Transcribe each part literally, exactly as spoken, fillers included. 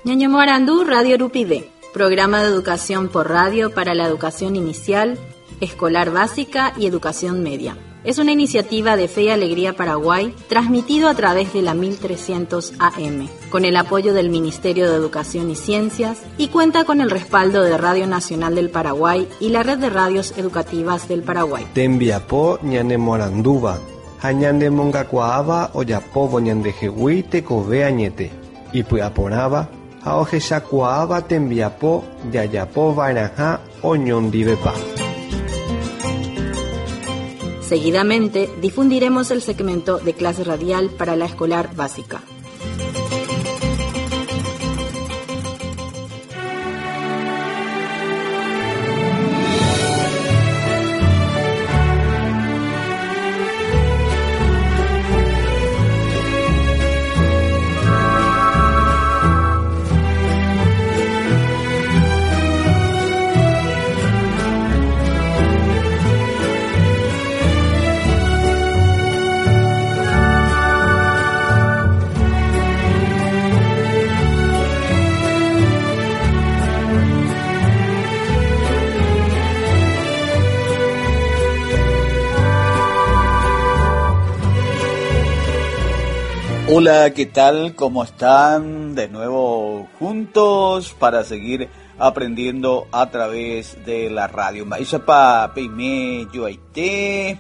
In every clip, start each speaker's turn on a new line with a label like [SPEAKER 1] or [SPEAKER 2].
[SPEAKER 1] Ñañemo Arandú, Radio Rupide, programa de educación por radio para la educación inicial, escolar básica y educación media. Es una iniciativa de Fe y Alegría Paraguay, transmitido a través de la mil trescientos A M, con el apoyo del Ministerio de Educación y Ciencias, y cuenta con el respaldo de Radio Nacional del Paraguay y la Red de Radios Educativas del Paraguay.
[SPEAKER 2] Tembiapo Ñañemo Aranduva, Hañande Mongacuaaba Oyapovo Ñandejehui Tecove Añete, y Puyaporaba, Aojeshacuaaba Tembiapo Yayapo Vairaja Oñondivepa.
[SPEAKER 1] Seguidamente difundiremos el segmento de clase radial para la escolar básica.
[SPEAKER 3] Hola, ¿qué tal? ¿Cómo están? De nuevo juntos para seguir aprendiendo a través de la radio. Maishapa peime yuaite,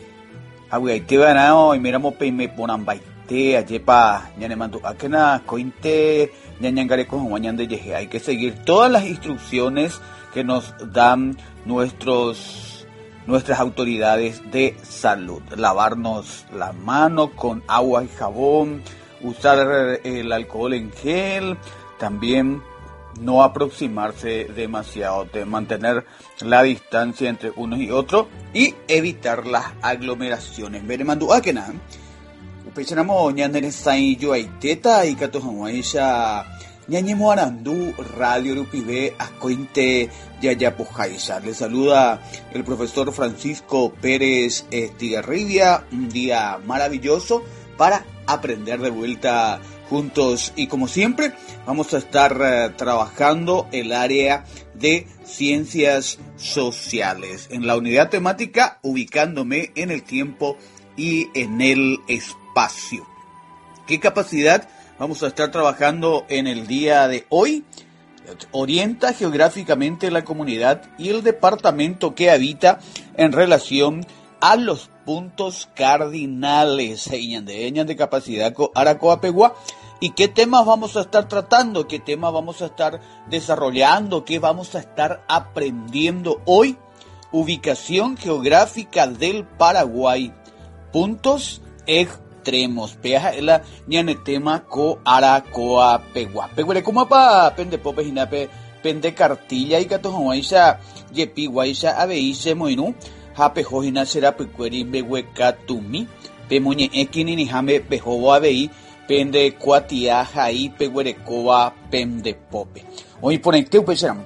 [SPEAKER 3] aguaite banao y miramos peime ponambaite, ayepa ñanemandu akena cointe ñañangare con guañande yeje. Hay que seguir todas las instrucciones que nos dan nuestros nuestras autoridades de salud. Lavarnos las manos con agua y jabón, usar el alcohol en gel, también no aproximarse demasiado, de mantener la distancia entre unos y otros y evitar las aglomeraciones. Beremandu akena, upechanamo ñandere sai yuaiteta y katohamuaisha Ñañemo Arandú, Radio Rupide, Ascointe Yayapojaisha. Le saluda el profesor Francisco Pérez Estigarribia. Un día maravilloso para aprender de vuelta juntos. Y como siempre, vamos a estar uh, trabajando el área de ciencias sociales. En la unidad temática, ubicándome en el tiempo y en el espacio. ¿Qué capacidad vamos a estar trabajando en el día de hoy? Orienta geográficamente la comunidad y el departamento que habita en relación a los puntos cardinales de capacidad Aracoapegua. ¿Y qué temas vamos a estar tratando? ¿Qué temas vamos a estar desarrollando? ¿Qué vamos a estar aprendiendo hoy? Ubicación geográfica del Paraguay. Puntos extremos. Peaja la ñanetema ko aracoa pegua. Peguere como pa pende pope hinape pende cartilla y gato hoaisha yepi guaisha abeise moinu hape hojina será pecueri behueca tumi pemuñe ekini ni jame pejobo abei pende cuatia jai peguere coa pende pope. Hoy por este upecharam.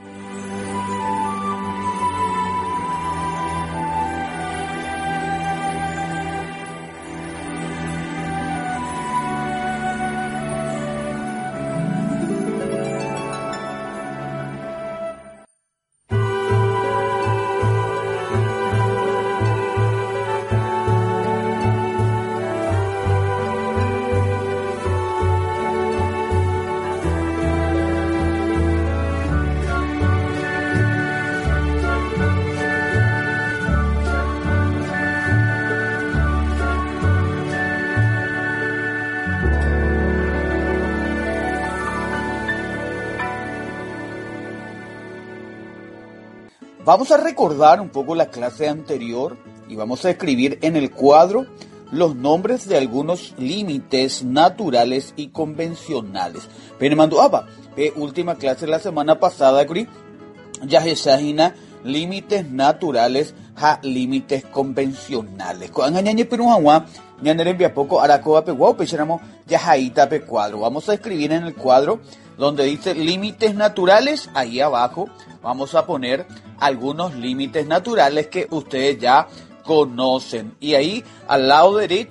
[SPEAKER 3] Vamos a recordar un poco la clase anterior y vamos a escribir en el cuadro los nombres de algunos límites naturales y convencionales. Penemando apa, eh, última clase la semana pasada, Curi, ya se límites naturales a límites convencionales. Cuando añañe peruanwa, ñanere via poco aracoa pegua, pechéramos ya jaita pe cuadro. Vamos a escribir en el cuadro donde dice límites naturales, ahí abajo vamos a poner algunos límites naturales que ustedes ya conocen. Y ahí al lado derecho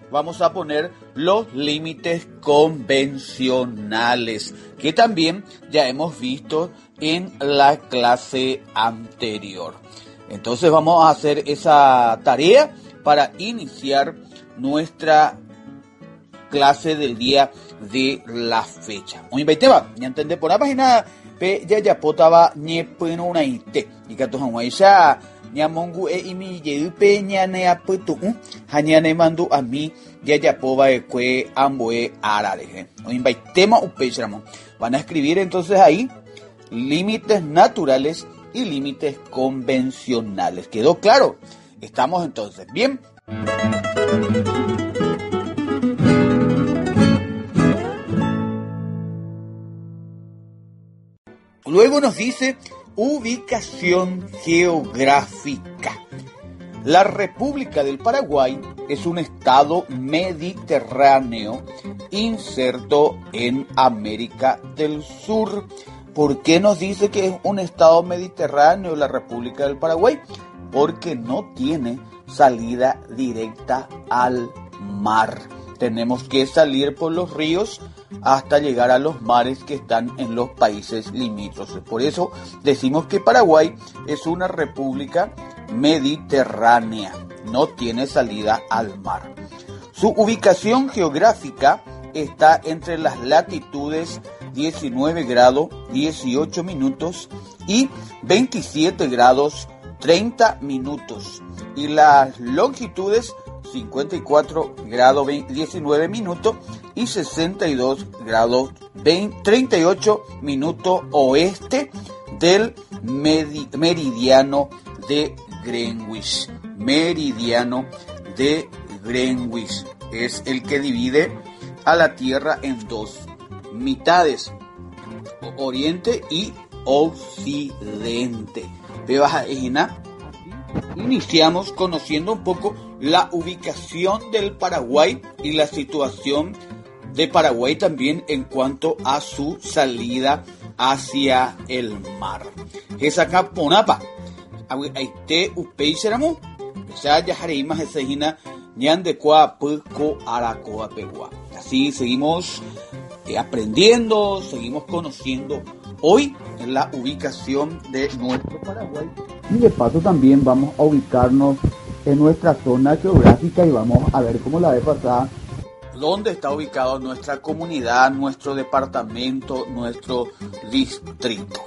[SPEAKER 3] vamos a poner los límites convencionales, que también ya hemos visto en la clase anterior. Entonces vamos a hacer esa tarea para iniciar nuestra clase del día de la fecha. Hoy veinteba, ya entendé por la página pe ya ya potaba ñe pueno una ite y que todos ya ñamongu e imi yepe ñane aputu hañane mandu a mí ya ya poba e cue amboe arare. Hoy veintema upechamo. Van a escribir entonces ahí límites naturales y límites convencionales. ¿Quedó claro? Estamos entonces bien. Luego nos dice ubicación geográfica. La República del Paraguay es un estado mediterráneo inserto en América del Sur. ¿Por qué nos dice que es un estado mediterráneo la República del Paraguay? Porque no tiene salida directa al mar. Tenemos que salir por los ríos hasta llegar a los mares que están en los países limítrofes. Por eso decimos que Paraguay es una república mediterránea, no tiene salida al mar. Su ubicación geográfica está entre las latitudes diecinueve grados dieciocho minutos y veintisiete grados treinta minutos y las longitudes cincuenta y cuatro grados diecinueve minutos y sesenta y dos grados treinta y ocho minutos oeste del meridiano de Greenwich. Meridiano de Greenwich es el que divide a la Tierra en dos mitades, oriente y occidente. Iniciamos conociendo un poco la ubicación del Paraguay y la situación de Paraguay también en cuanto a su salida hacia el mar. Esa caponapa, aite upeiseramo, ya ya hareimas esa hina ñande kwa puco aracoa pegua. Así seguimos eh, aprendiendo, seguimos conociendo hoy en la ubicación de nuestro Paraguay. Y de paso también vamos a ubicarnos en nuestra zona geográfica y vamos a ver cómo la vez pasada dónde está ubicado nuestra comunidad, nuestro departamento, nuestro distrito.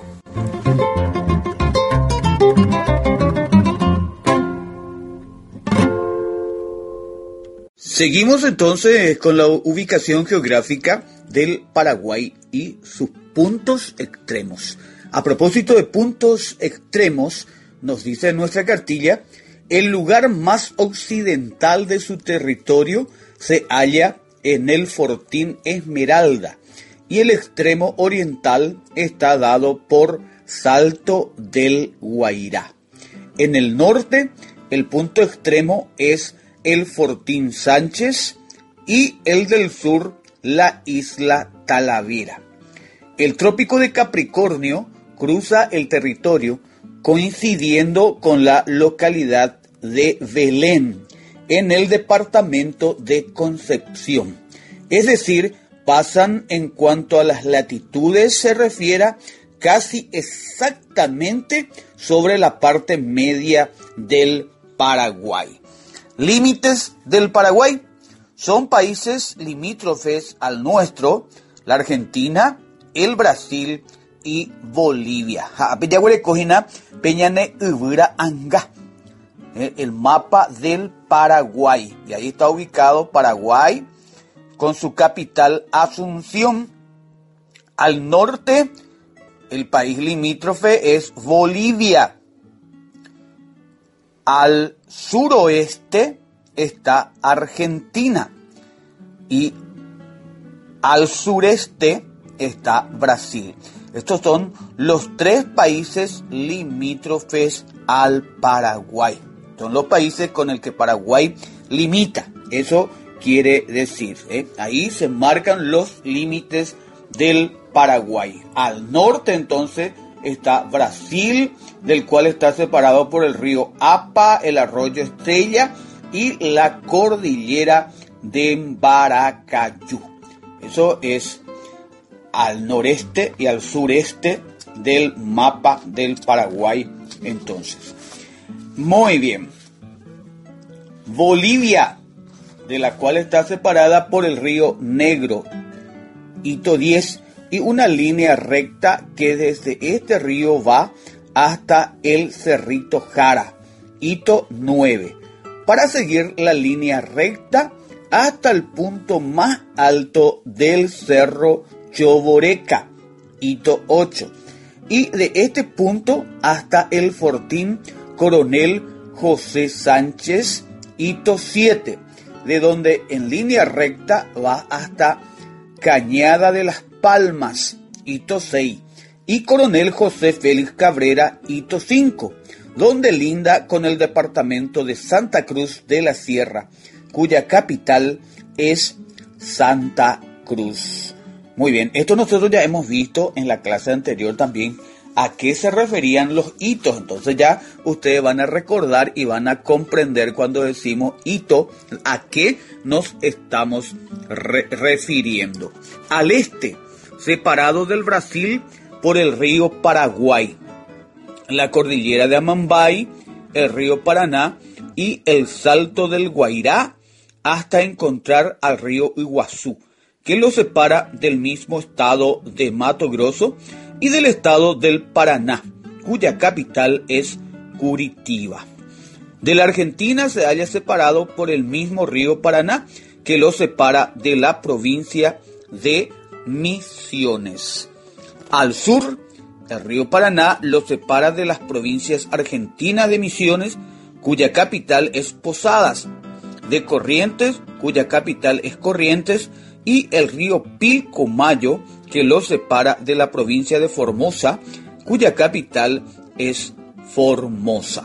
[SPEAKER 3] Seguimos entonces con la ubicación geográfica del Paraguay y sus puntos extremos. A propósito de puntos extremos, nos dice en nuestra cartilla, el lugar más occidental de su territorio se halla en el Fortín Esmeralda y el extremo oriental está dado por Salto del Guairá. En el norte, el punto extremo es el Fortín Sánchez y el del sur, la isla Talavera. El trópico de Capricornio cruza el territorio coincidiendo con la localidad de Belén en el departamento de Concepción. Es decir, pasan en cuanto a las latitudes se refiere casi exactamente sobre la parte media del Paraguay. Límites del Paraguay son países limítrofes al nuestro, la Argentina, el Brasil y Bolivia. El mapa del Paraguay. Y ahí está ubicado Paraguay con su capital Asunción. Al norte, el país limítrofe es Bolivia. Al suroeste está Argentina. Y al sureste está Brasil. Estos son los tres países limítrofes al Paraguay. Son los países con el que Paraguay limita. Eso quiere decir, ¿eh? Ahí se marcan los límites del Paraguay. Al norte, entonces, está Brasil, del cual está separado por el río Apa, el arroyo Estrella y la cordillera de Mbaracayú. Eso es al noreste y al sureste del mapa del Paraguay. Entonces, muy bien. Bolivia, de la cual está separada por el río Negro, hito diez, y una línea recta que desde este río va hasta el Cerrito Jara, hito nueve, para seguir la línea recta hasta el punto más alto del Cerro Choboreca, hito ocho, y de este punto hasta el Fortín Coronel José Sánchez, hito siete, de donde en línea recta va hasta Cañada de las Palmas, hito seis, y Coronel José Félix Cabrera, hito cinco, donde linda con el departamento de Santa Cruz de la Sierra, cuya capital es Santa Cruz. Muy bien, esto nosotros ya hemos visto en la clase anterior también a qué se referían los hitos. Entonces ya ustedes van a recordar y van a comprender cuando decimos hito a qué nos estamos re- refiriendo. Al este, separado del Brasil por el río Paraguay, la cordillera de Amambay, el río Paraná y el Salto del Guairá, hasta encontrar al río Iguazú, que lo separa del mismo estado de Mato Grosso y del estado del Paraná, cuya capital es Curitiba. De la Argentina se halla separado por el mismo río Paraná, que lo separa de la provincia de Misiones. Al sur, el río Paraná lo separa de las provincias argentinas de Misiones, cuya capital es Posadas, de Corrientes, cuya capital es Corrientes, y el río Pilcomayo, que lo separa de la provincia de Formosa, cuya capital es Formosa.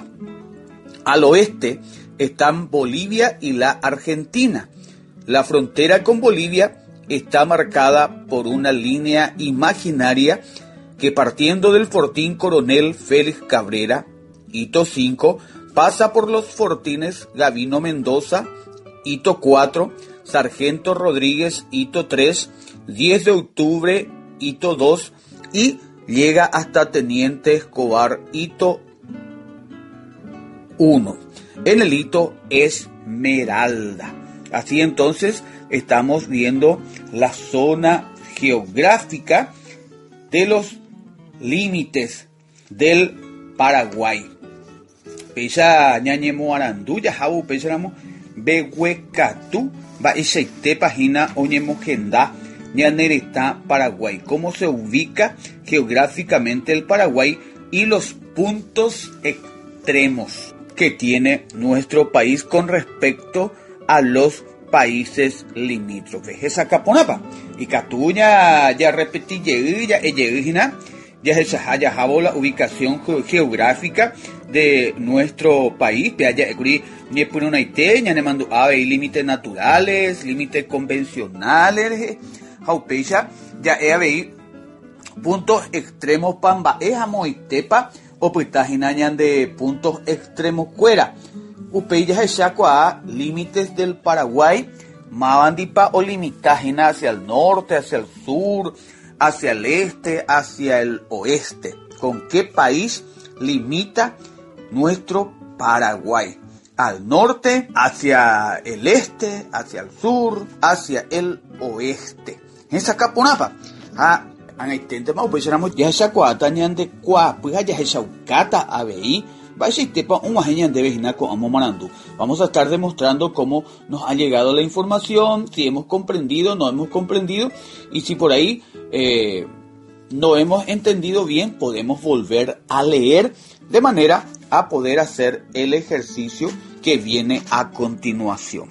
[SPEAKER 3] Al oeste están Bolivia y la Argentina. La frontera con Bolivia está marcada por una línea imaginaria que, partiendo del Fortín Coronel Félix Cabrera, hito cinco, pasa por los fortines Gavino Mendoza, hito cuatro, Sargento Rodríguez, hito tres, diez de octubre, hito dos, y llega hasta Teniente Escobar, hito uno, en el hito Esmeralda. Así entonces estamos viendo la zona geográfica de los límites del Paraguay. Pecha ñañemo aranduya jabu pecharamo behuecatú va ixaite página oñemogenda ñanereta Paraguay. Cómo se ubica geográficamente el Paraguay y los puntos extremos que tiene nuestro país con respecto a los países limítrofes. Esa caponapa y catuña ya repetí ya ya ya se ya la ubicación geográfica de nuestro país. Ya ya ni pone una iteña ne mando ave límites naturales, límites convencionales. Jaupecha ya he puntos extremos pamba es amoitepa o pitaginañan de puntos extremos cuera. Upeya a límites del Paraguay, Mabandipa o limitajín hacia el norte, hacia el sur, hacia el este, hacia el oeste. ¿Con qué país limita nuestro Paraguay? Al norte, hacia el este, hacia el sur, hacia el oeste. En esa caponapa, ah, an intente más pues éramos ya esa cuata ñan de cua, pues ya esa ucata abei. Vamos a estar demostrando cómo nos ha llegado la información, si hemos comprendido, no hemos comprendido, y si por ahí eh, no hemos entendido bien, podemos volver a leer de manera a poder hacer el ejercicio que viene a continuación.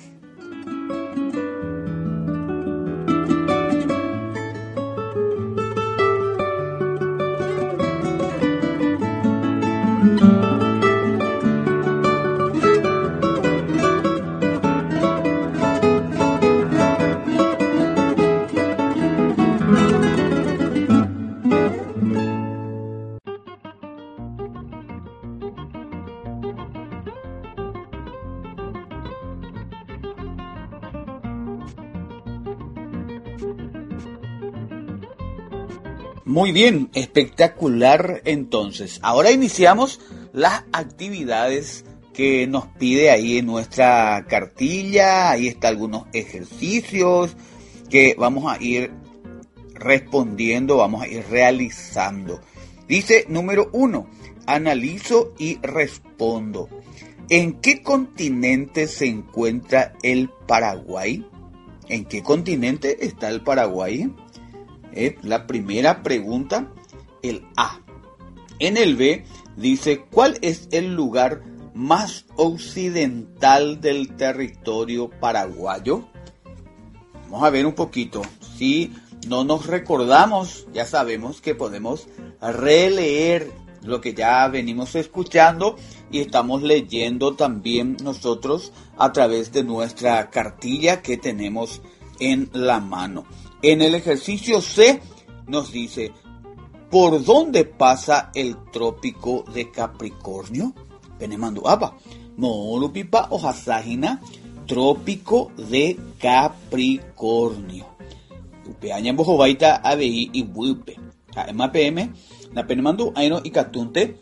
[SPEAKER 3] Muy bien, espectacular entonces. Ahora iniciamos las actividades que nos pide ahí en nuestra cartilla. Ahí están algunos ejercicios que vamos a ir respondiendo, vamos a ir realizando. Dice número uno, analizo y respondo. ¿En qué continente se encuentra el Paraguay? ¿En qué continente está el Paraguay? Eh, la primera pregunta, el A. En el B dice, ¿cuál es el lugar más occidental del territorio paraguayo? Vamos a ver un poquito. Si no nos recordamos, ya sabemos que podemos releer lo que ya venimos escuchando y estamos leyendo también nosotros a través de nuestra cartilla que tenemos en la mano. En el ejercicio C nos dice, ¿por dónde pasa el trópico de Capricornio? Penemandu apa, Morupipa o Hasahina, trópico de Capricornio. Upeaña Bojobaita Abei y Buipe. A M P M, na Penemandu Aino y Catunte,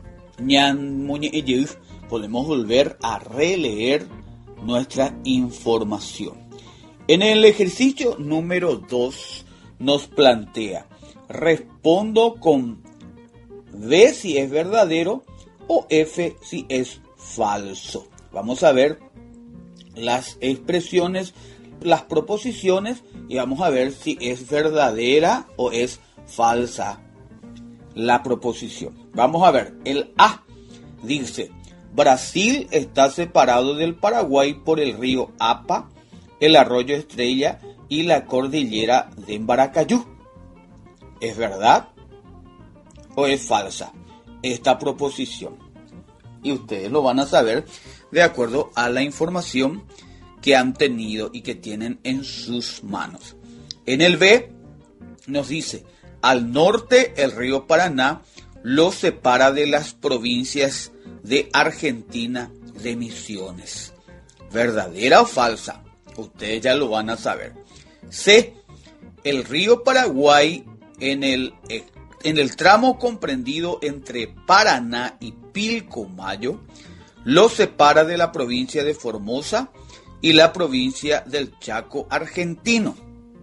[SPEAKER 3] Ñan Muñe y podemos volver a releer nuestra información. En el ejercicio número dos nos plantea, respondo con B si es verdadero o F si es falso. Vamos a ver las expresiones, las proposiciones y vamos a ver si es verdadera o es falsa la proposición. Vamos a ver, el A dice, Brasil está separado del Paraguay por el río Apa, el arroyo Estrella y la cordillera de Embaracayú. ¿Es verdad o es falsa esta proposición? Y ustedes lo van a saber de acuerdo a la información que han tenido y que tienen en sus manos. En el B nos dice, al norte el río Paraná lo separa de las provincias de Argentina de Misiones. ¿Verdadera o falsa? Ustedes ya lo van a saber. C. El río Paraguay en el, en el tramo comprendido entre Paraná y Pilcomayo lo separa de la provincia de Formosa y la provincia del Chaco argentino.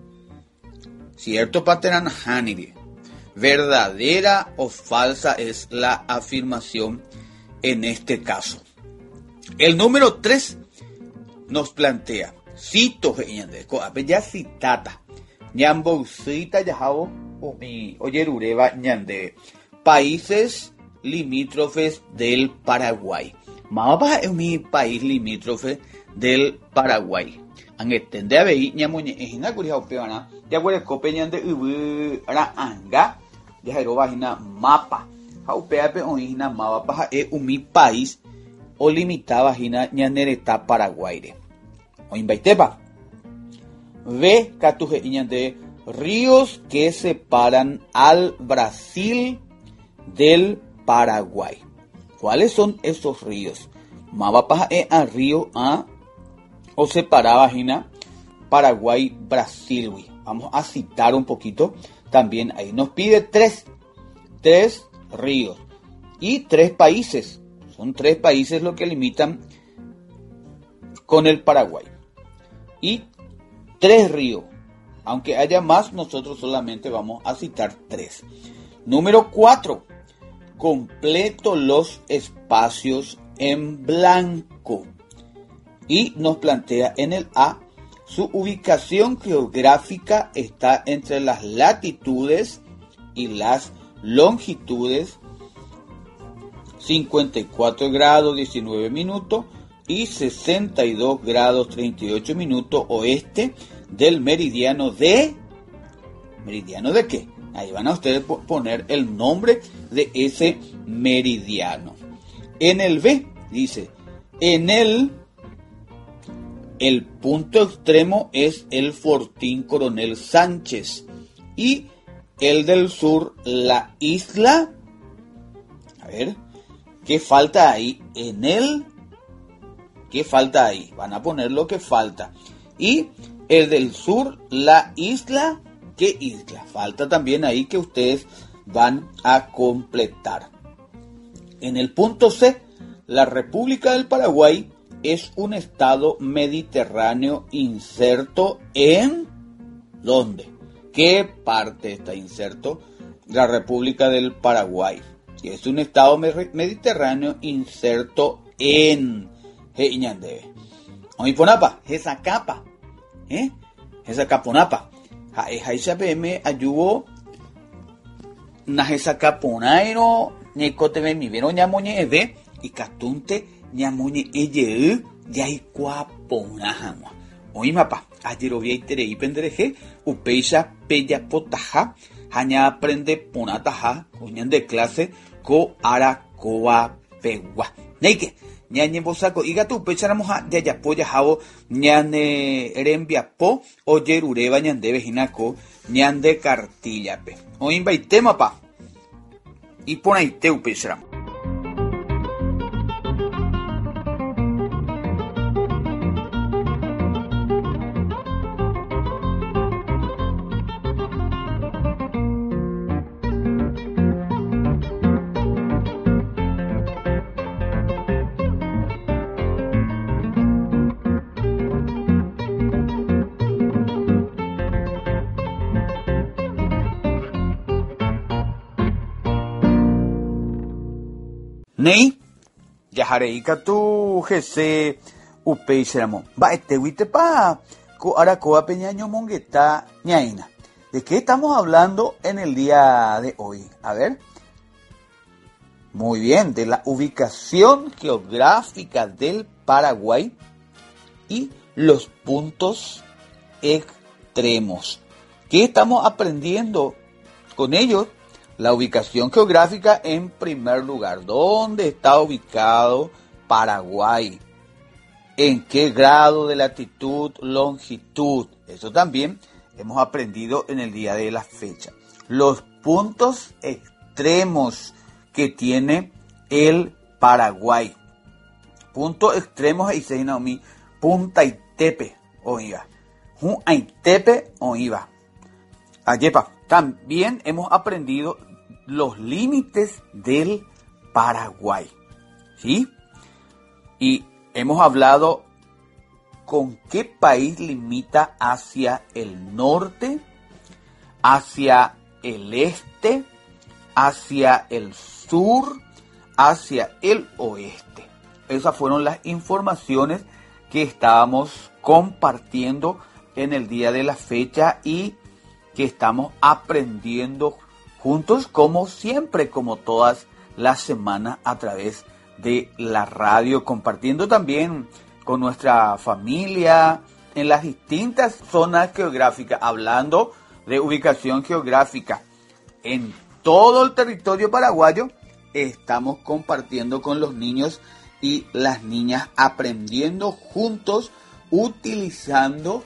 [SPEAKER 3] ¿Cierto, Paterán Haniri? ¿Verdadera o falsa es la afirmación en este caso? El número tres nos plantea, cito, ya citata, ñambousita yajabo mi oyerureva ñande, países limítrofes del Paraguay. Mamá es mi país limítrofe del Paraguay. Angetende a veí ñamoñe ejina curija upeana, ya huele cope ñande ubu ra anga, ya jero vagina mapa. Ja upeape oína mapa es mi país o limita vagina ñanereta Paraguay. Oimbaitepa. Ve catuje ñande ríos que separan al Brasil del Paraguay. ¿Cuáles son esos ríos? Mapa es a río a o separaba vagina Paraguay Brasil. Vamos a citar un poquito también ahí. Nos pide tres, tres ríos y tres países. Son tres países lo que limitan con el Paraguay. Y tres ríos. Aunque haya más, nosotros solamente vamos a citar tres. Número cuatro. Completo los espacios en blanco. Y nos plantea en el A, su ubicación geográfica está entre las latitudes y las longitudes cincuenta y cuatro grados diecinueve minutos y sesenta y dos grados treinta y ocho minutos oeste del meridiano de... ¿Meridiano de qué? Ahí van a ustedes poner el nombre de ese meridiano. En el B dice, en el, el punto extremo es el Fortín Coronel Sánchez y el del sur la isla, a ver, ¿qué falta ahí? En el, ¿qué falta ahí? Van a poner lo que falta. Y el del sur la isla ¿Qué isla? Falta también ahí que ustedes van a completar. En el punto C, la República del Paraguay es un estado mediterráneo inserto en... ¿Dónde? ¿Qué parte está inserto? La República del Paraguay. Es un estado mediterráneo inserto en... Iñandebe. Oiponapa, esa capa. ¿Eh? Esa caponapa. Esa P M ayubo. Na esa caponairo. Ñecoteme mi vero ñamoñe eve. Y catunte ñamoñe eye. Ya y cuaponajama. Oimapa. Ayer obvia itere y pendereje. Upeisha pella potaja. Haña aprende ponataja. Uñan de clase. Ko aracoa pegua. Neike. Ñañe bosaco. Y gato upecharamos a de ayapoya jabo. Ñane rembiapo. Oye ureba ñande vejinaco. Ñande cartillape. Oimba y temapa. Y pon ahí te upecharamos. Nei, yajareika tu jese upeiseramo. Va este huite pa ko aracoa peñaño mongueta ñaina. ¿De qué estamos hablando en el día de hoy? A ver. Muy bien, de la ubicación geográfica del Paraguay y los puntos extremos. ¿Qué estamos aprendiendo con ellos? La ubicación geográfica en primer lugar. ¿Dónde está ubicado Paraguay? ¿En qué grado de latitud, longitud? Eso también hemos aprendido en el día de la fecha. Los puntos extremos que tiene el Paraguay. Puntos extremos y se mi Punta Itepe, oiga. Punta Itepe, oiga. Ayepa. También hemos aprendido los límites del Paraguay, ¿sí? Y hemos hablado con qué país limita hacia el norte, hacia el este, hacia el sur, hacia el oeste. Esas fueron las informaciones que estábamos compartiendo en el día de la fecha y que estamos aprendiendo juntos, como siempre, como todas las semanas, a través de la radio, compartiendo también con nuestra familia en las distintas zonas geográficas, hablando de ubicación geográfica en todo el territorio paraguayo. Estamos compartiendo con los niños y las niñas, aprendiendo juntos, utilizando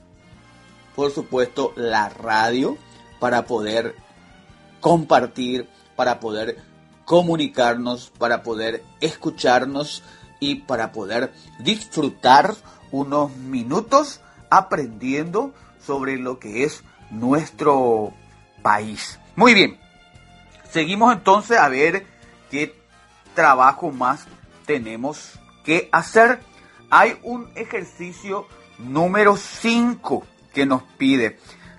[SPEAKER 3] por supuesto la radio para poder compartir, para poder comunicarnos, para poder escucharnos y para poder disfrutar unos minutos aprendiendo sobre lo que es nuestro país. Muy bien, seguimos entonces a ver qué trabajo más tenemos que hacer. Hay un ejercicio número cinco que nos pide: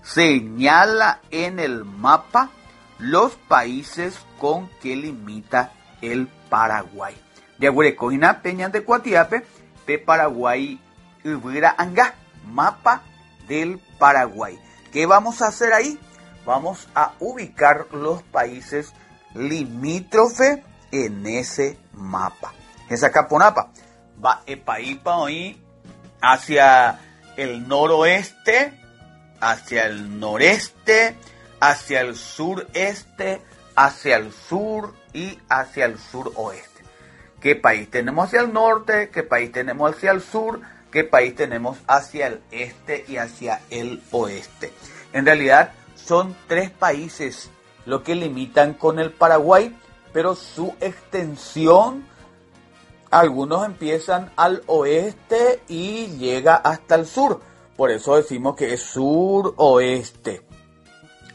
[SPEAKER 3] señala en el mapa los países con que limita el Paraguay. De Agüerecojina, Peñan de Cuatiape, Pe Paraguay, Ubira Anga, mapa del Paraguay. ¿Qué vamos a hacer ahí? Vamos a ubicar los países limítrofes en ese mapa. Esa caponapa va el país para hoy hacia el noroeste, hacia el noreste, hacia el sureste, hacia el sur y hacia el suroeste. ¿Qué país tenemos hacia el norte? ¿Qué país tenemos hacia el sur? ¿Qué país tenemos hacia el este y hacia el oeste? En realidad son tres países lo que limitan con el Paraguay, pero su extensión, algunos empiezan al oeste y llega hasta el sur. Por eso decimos que es sur-oeste.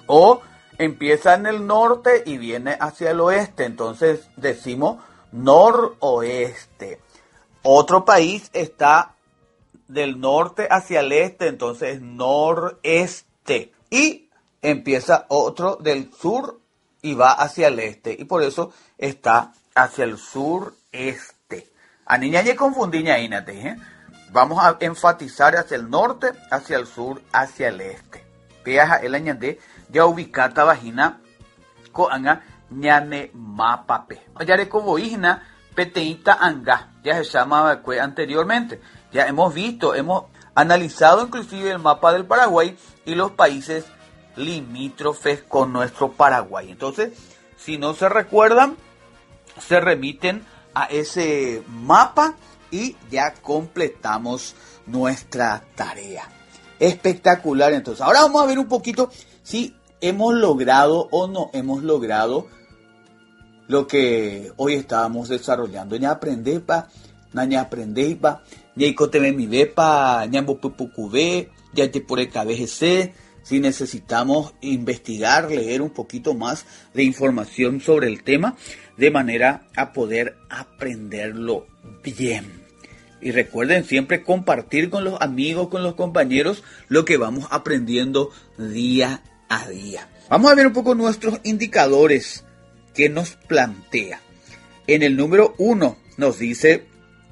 [SPEAKER 3] O empieza en el norte y viene hacia el oeste, entonces decimos noroeste. Otro país está del norte hacia el este, entonces es noreste. Y empieza otro del sur y va hacia el este. Y por eso está hacia el sureste. A niña ya confundí ña inate, ¿eh? Vamos a enfatizar hacia el norte, hacia el sur, hacia el este. Peaja el añade ya ubicata vagina coanga ñane mapape. Ya recoboígna peteíta anga. Ya se llamaba anteriormente. Ya hemos visto, hemos analizado inclusive el mapa del Paraguay y los países limítrofes con nuestro Paraguay. Entonces, si no se recuerdan, se remiten a ese mapa y ya completamos nuestra tarea. Espectacular. Entonces, ahora vamos a ver un poquito si hemos logrado o no hemos logrado lo que hoy estábamos desarrollando. Ya aprendí pa, ya aprendí pa, ya icoteme mi bepa, ya pupucube, ya te por el K B G C. Si necesitamos investigar, leer un poquito más de información sobre el tema, de manera a poder aprenderlo bien. Y recuerden siempre compartir con los amigos, con los compañeros, lo que vamos aprendiendo día a día. Vamos a ver un poco nuestros indicadores que nos plantea. En el número uno nos dice,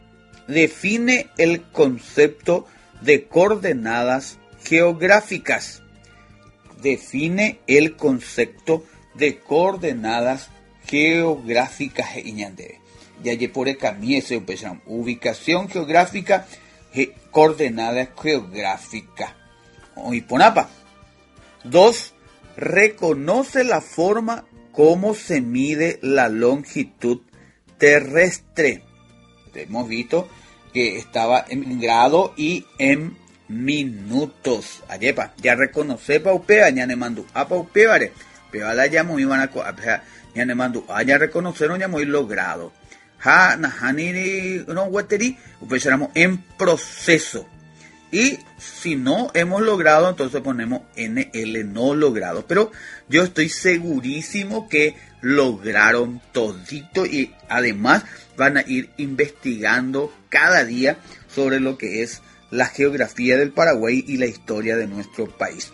[SPEAKER 3] define el concepto de coordenadas geográficas. Define el concepto de coordenadas geográficas. Ya ye por el camino se ubicación geográfica, ge, coordenadas geográficas. Y ponapa. Dos, reconoce la forma como se mide la longitud terrestre. Hemos visto que estaba en grado y en minutos. Ayepa, ya reconoce pa upea, ya ne mandu a pa upeare. Pero la llamo iban a ya ne mandu a ya reconocer ya muy logrado. Ha nahaniri no guateri, upecháramos en proceso. Y si no hemos logrado, entonces ponemos N L no logrado. Pero yo estoy segurísimo que lograron todito y además van a ir investigando cada día sobre lo que es la geografía del Paraguay y la historia de nuestro país.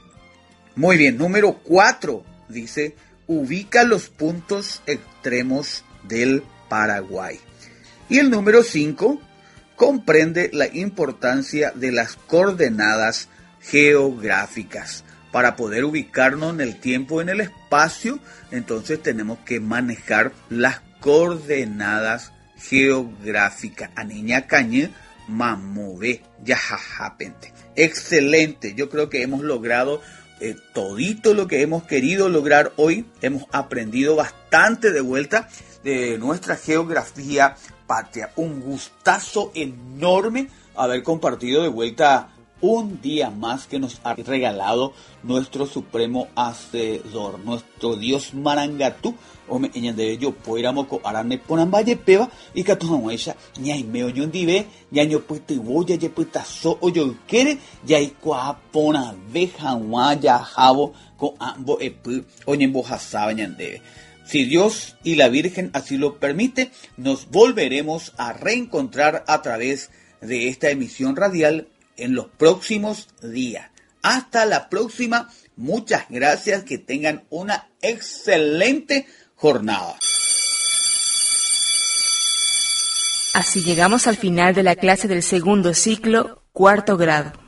[SPEAKER 3] Muy bien, número cuatro dice, ubica los puntos extremos del Paraguay. Y el número cinco comprende la importancia de las coordenadas geográficas. Para poder ubicarnos en el tiempo, en el espacio, entonces tenemos que manejar las coordenadas geográficas. A niña cañe, mamove, yajajapente. Excelente, yo creo que hemos logrado eh, todito lo que hemos querido lograr hoy. Hemos aprendido bastante de vuelta de nuestra geografía patria. Un gustazo enorme haber compartido de vuelta un día más que nos ha regalado nuestro supremo hacedor, nuestro Dios Marangatú. Ome eñande yo poiramo ko arane ponan valle peba y catuamuesha ñai meo ñondive ñaño puitivo ya ye puitaso oyo quiere ya ikua pona veja ya jabo ko ambo epu oñembo hasaba ñandeve. Si Dios y la Virgen así lo permite, nos volveremos a reencontrar a través de esta emisión radial en los próximos días. Hasta la próxima. Muchas gracias. Que tengan una excelente jornada.
[SPEAKER 4] Así llegamos al final de la clase del segundo ciclo, cuarto grado.